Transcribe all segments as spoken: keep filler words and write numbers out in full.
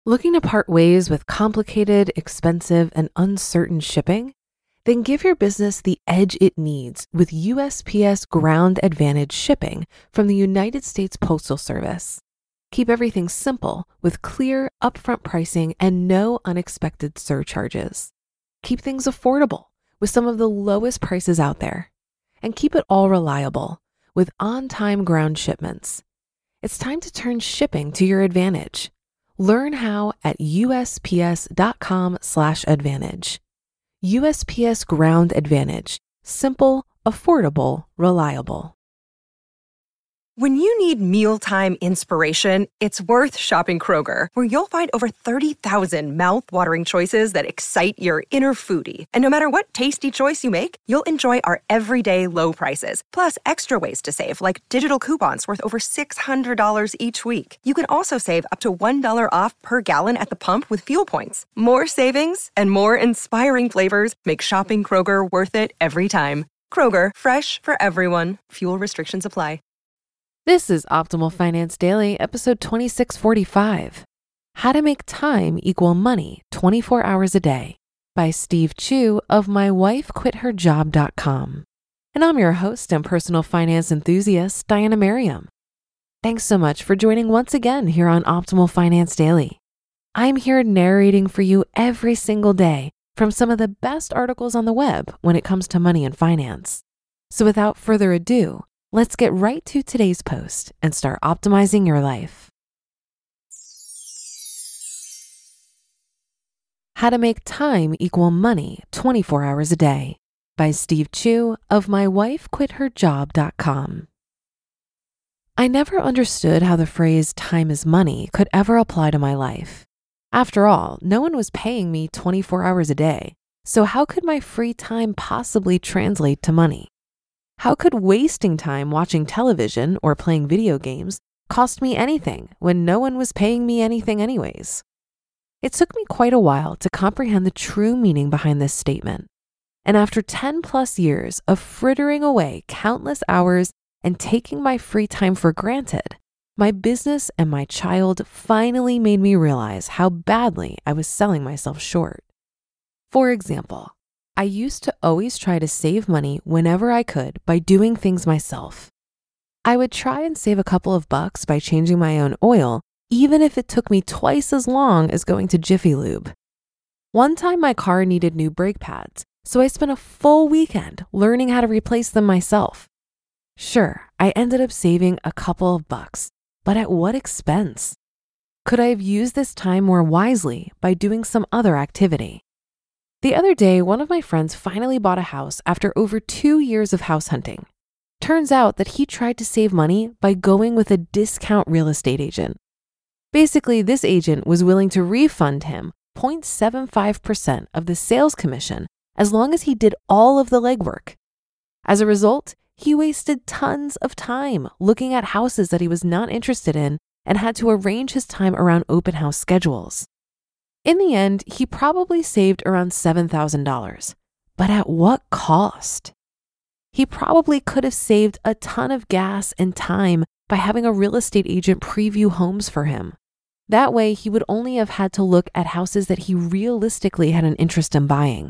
Looking to part ways with complicated, expensive, and uncertain shipping? Then give your business the edge it needs with U S P S Ground Advantage shipping from the United States Postal Service. Keep everything simple with clear, upfront pricing and no unexpected surcharges. Keep things affordable with some of the lowest prices out there. And keep it all reliable with on-time ground shipments. It's time to turn shipping to your advantage. Learn how at U S P S dot com slash advantage. U S P S Ground Advantage. Simple, affordable, reliable. When you need mealtime inspiration, it's worth shopping Kroger, where you'll find over thirty thousand mouth-watering choices that excite your inner foodie. And no matter what tasty choice you make, you'll enjoy our everyday low prices, plus extra ways to save, like digital coupons worth over six hundred dollars each week. You can also save up to one dollar off per gallon at the pump with fuel points. More savings and more inspiring flavors make shopping Kroger worth it every time. Kroger, fresh for everyone. Fuel restrictions apply. This is Optimal Finance Daily, episode twenty-six forty-five. How to Make Time Equal Money twenty-four hours a day by Steve Chu of my wife quit her job dot com. And I'm your host and personal finance enthusiast, Diana Merriam. Thanks so much for joining once again here on Optimal Finance Daily. I'm here narrating for you every single day from some of the best articles on the web when it comes to money and finance. So without further ado, let's get right to today's post and start optimizing your life. How to Make Time Equal Money twenty-four hours a day by Steve Chu of my wife quit her job dot com. I never understood how the phrase time is money could ever apply to my life. After all, no one was paying me twenty-four hours a day, so how could my free time possibly translate to money? How could wasting time watching television or playing video games cost me anything when no one was paying me anything anyways? It took me quite a while to comprehend the true meaning behind this statement. And after ten plus years of frittering away countless hours and taking my free time for granted, my business and my child finally made me realize how badly I was selling myself short. For example, I used to always try to save money whenever I could by doing things myself. I would try and save a couple of bucks by changing my own oil, even if it took me twice as long as going to Jiffy Lube. One time my car needed new brake pads, so I spent a full weekend learning how to replace them myself. Sure, I ended up saving a couple of bucks, but at what expense? Could I have used this time more wisely by doing some other activity? The other day, one of my friends finally bought a house after over two years of house hunting. Turns out that he tried to save money by going with a discount real estate agent. Basically, this agent was willing to refund him zero point seven five percent of the sales commission as long as he did all of the legwork. As a result, he wasted tons of time looking at houses that he was not interested in and had to arrange his time around open house schedules. In the end, he probably saved around seven thousand dollars, but at what cost? He probably could have saved a ton of gas and time by having a real estate agent preview homes for him. That way, he would only have had to look at houses that he realistically had an interest in buying.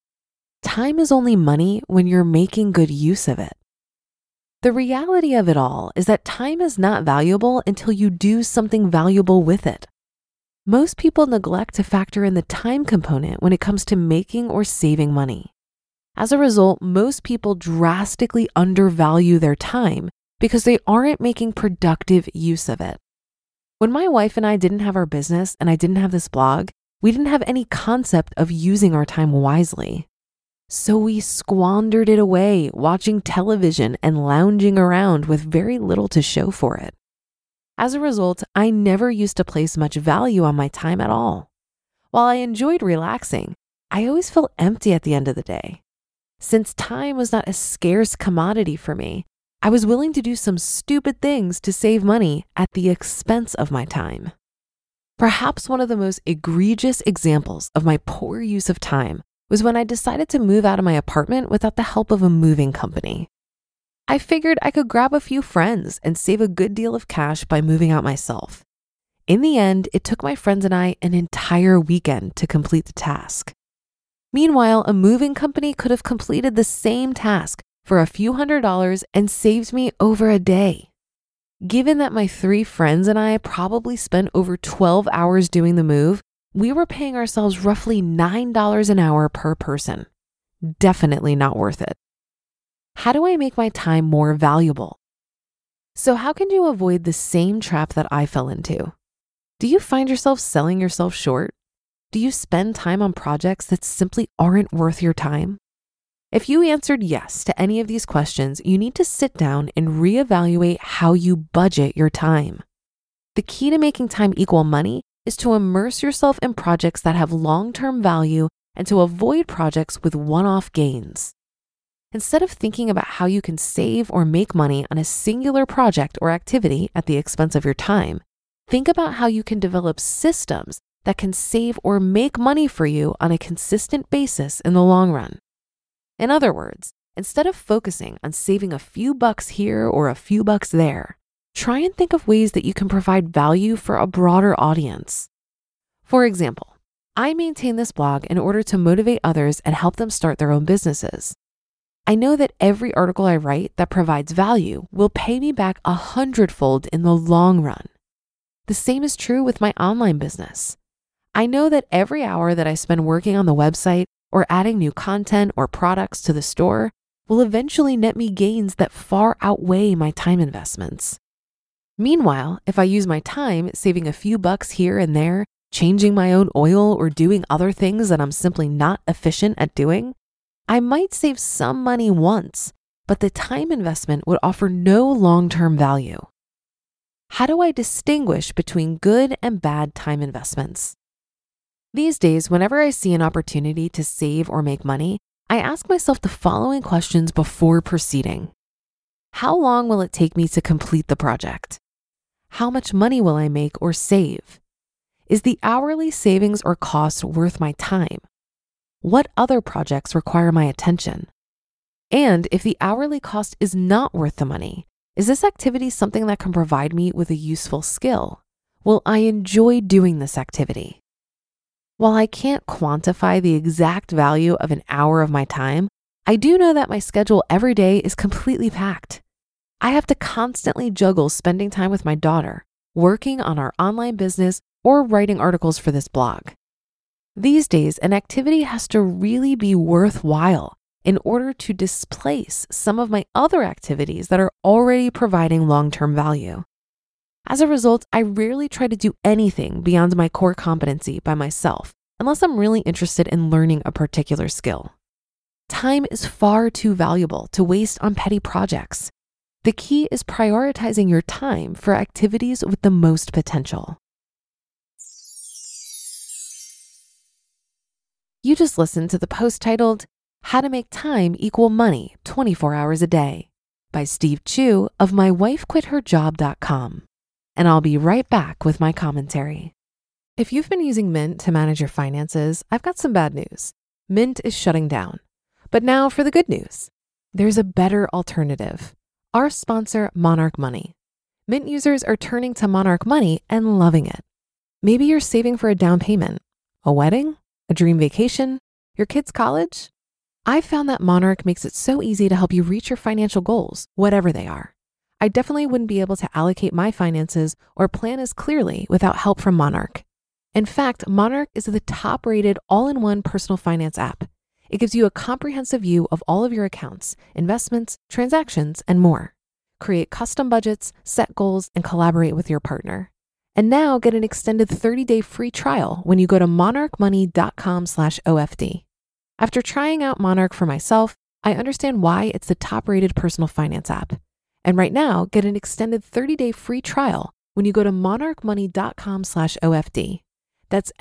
Time is only money when you're making good use of it. The reality of it all is that time is not valuable until you do something valuable with it. Most people neglect to factor in the time component when it comes to making or saving money. As a result, most people drastically undervalue their time because they aren't making productive use of it. When my wife and I didn't have our business and I didn't have this blog, we didn't have any concept of using our time wisely. So we squandered it away watching television and lounging around with very little to show for it. As a result, I never used to place much value on my time at all. While I enjoyed relaxing, I always felt empty at the end of the day. Since time was not a scarce commodity for me, I was willing to do some stupid things to save money at the expense of my time. Perhaps one of the most egregious examples of my poor use of time was when I decided to move out of my apartment without the help of a moving company. I figured I could grab a few friends and save a good deal of cash by moving out myself. In the end, it took my friends and I an entire weekend to complete the task. Meanwhile, a moving company could have completed the same task for a few hundred dollars and saved me over a day. Given that my three friends and I probably spent over twelve hours doing the move, we were paying ourselves roughly nine dollars an hour per person. Definitely not worth it. How do I make my time more valuable? So how can you avoid the same trap that I fell into? Do you find yourself selling yourself short? Do you spend time on projects that simply aren't worth your time? If you answered yes to any of these questions, you need to sit down and reevaluate how you budget your time. The key to making time equal money is to immerse yourself in projects that have long-term value and to avoid projects with one-off gains. Instead of thinking about how you can save or make money on a singular project or activity at the expense of your time, think about how you can develop systems that can save or make money for you on a consistent basis in the long run. In other words, instead of focusing on saving a few bucks here or a few bucks there, try and think of ways that you can provide value for a broader audience. For example, I maintain this blog in order to motivate others and help them start their own businesses. I know that every article I write that provides value will pay me back a hundredfold in the long run. The same is true with my online business. I know that every hour that I spend working on the website or adding new content or products to the store will eventually net me gains that far outweigh my time investments. Meanwhile, if I use my time saving a few bucks here and there, changing my own oil or doing other things that I'm simply not efficient at doing, I might save some money once, but the time investment would offer no long-term value. How do I distinguish between good and bad time investments? These days, whenever I see an opportunity to save or make money, I ask myself the following questions before proceeding. How long will it take me to complete the project? How much money will I make or save? Is the hourly savings or cost worth my time? What other projects require my attention? And if the hourly cost is not worth the money, is this activity something that can provide me with a useful skill? Will I enjoy doing this activity? While I can't quantify the exact value of an hour of my time, I do know that my schedule every day is completely packed. I have to constantly juggle spending time with my daughter, working on our online business, or writing articles for this blog. These days, an activity has to really be worthwhile in order to displace some of my other activities that are already providing long-term value. As a result, I rarely try to do anything beyond my core competency by myself, unless I'm really interested in learning a particular skill. Time is far too valuable to waste on petty projects. The key is prioritizing your time for activities with the most potential. You just listened to the post titled, How to Make Time Equal Money twenty-four hours a Day by Steve Chu of my wife quit her job dot com. And I'll be right back with my commentary. If you've been using Mint to manage your finances, I've got some bad news. Mint is shutting down. But now for the good news. There's a better alternative. Our sponsor, Monarch Money. Mint users are turning to Monarch Money and loving it. Maybe you're saving for a down payment, a wedding, a dream vacation, your kids' college. I found that Monarch makes it so easy to help you reach your financial goals, whatever they are. I definitely wouldn't be able to allocate my finances or plan as clearly without help from Monarch. In fact, Monarch is the top-rated all-in-one personal finance app. It gives you a comprehensive view of all of your accounts, investments, transactions, and more. Create custom budgets, set goals, and collaborate with your partner. And now get an extended thirty-day free trial when you go to monarchmoney.com slash OFD. After trying out Monarch for myself, I understand why it's the top-rated personal finance app. And right now, get an extended thirty-day free trial when you go to monarchmoney.com slash OFD. That's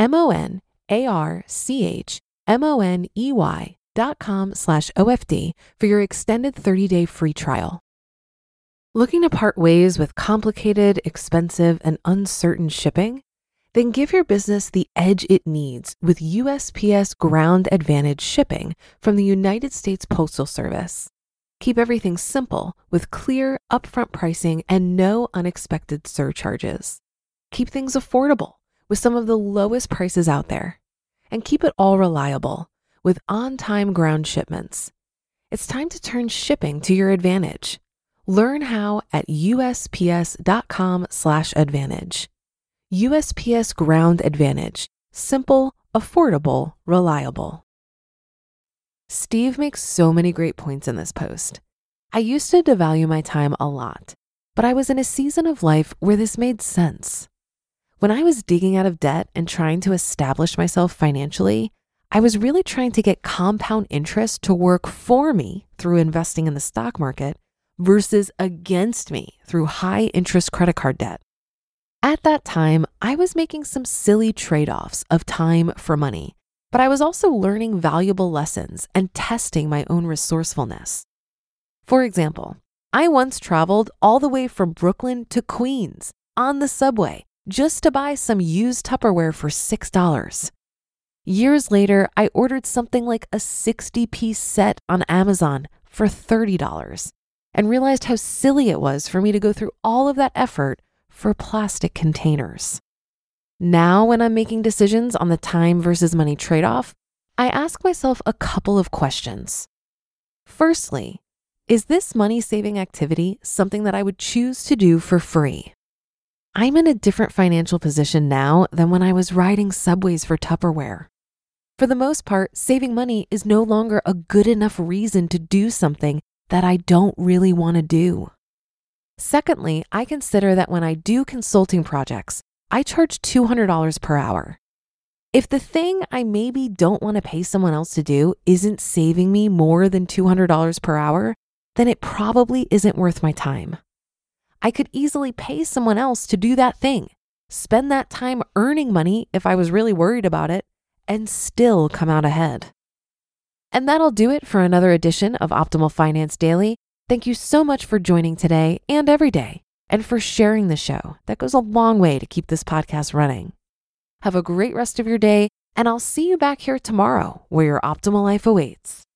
M-O-N-A-R-C-H-M-O-N-E-Y dot com slash OFD for your extended thirty-day free trial. Looking to part ways with complicated, expensive, and uncertain shipping? Then give your business the edge it needs with U S P S Ground Advantage shipping from the United States Postal Service. Keep everything simple with clear, upfront pricing and no unexpected surcharges. Keep things affordable with some of the lowest prices out there. And keep it all reliable with on-time ground shipments. It's time to turn shipping to your advantage. Learn how at U S P S dot com slash advantage. U S P S Ground Advantage. Simple, affordable, reliable. Steve makes so many great points in this post. I used to devalue my time a lot, but I was in a season of life where this made sense. When I was digging out of debt and trying to establish myself financially, I was really trying to get compound interest to work for me through investing in the stock market versus against me through high interest credit card debt. At that time, I was making some silly trade-offs of time for money, but I was also learning valuable lessons and testing my own resourcefulness. For example, I once traveled all the way from Brooklyn to Queens on the subway just to buy some used Tupperware for six dollars. Years later, I ordered something like a sixty-piece set on Amazon for thirty dollars and realized how silly it was for me to go through all of that effort for plastic containers. Now, when I'm making decisions on the time versus money trade-off, I ask myself a couple of questions. Firstly, is this money-saving activity something that I would choose to do for free? I'm in a different financial position now than when I was riding subways for Tupperware. For the most part, saving money is no longer a good enough reason to do something that I don't really want to do. Secondly, I consider that when I do consulting projects, I charge two hundred dollars per hour. If the thing I maybe don't want to pay someone else to do isn't saving me more than two hundred dollars per hour, then it probably isn't worth my time. I could easily pay someone else to do that thing, spend that time earning money if I was really worried about it, and still come out ahead. And that'll do it for another edition of Optimal Finance Daily. Thank you so much for joining today and every day, and for sharing the show. That goes a long way to keep this podcast running. Have a great rest of your day, and I'll see you back here tomorrow where your optimal life awaits.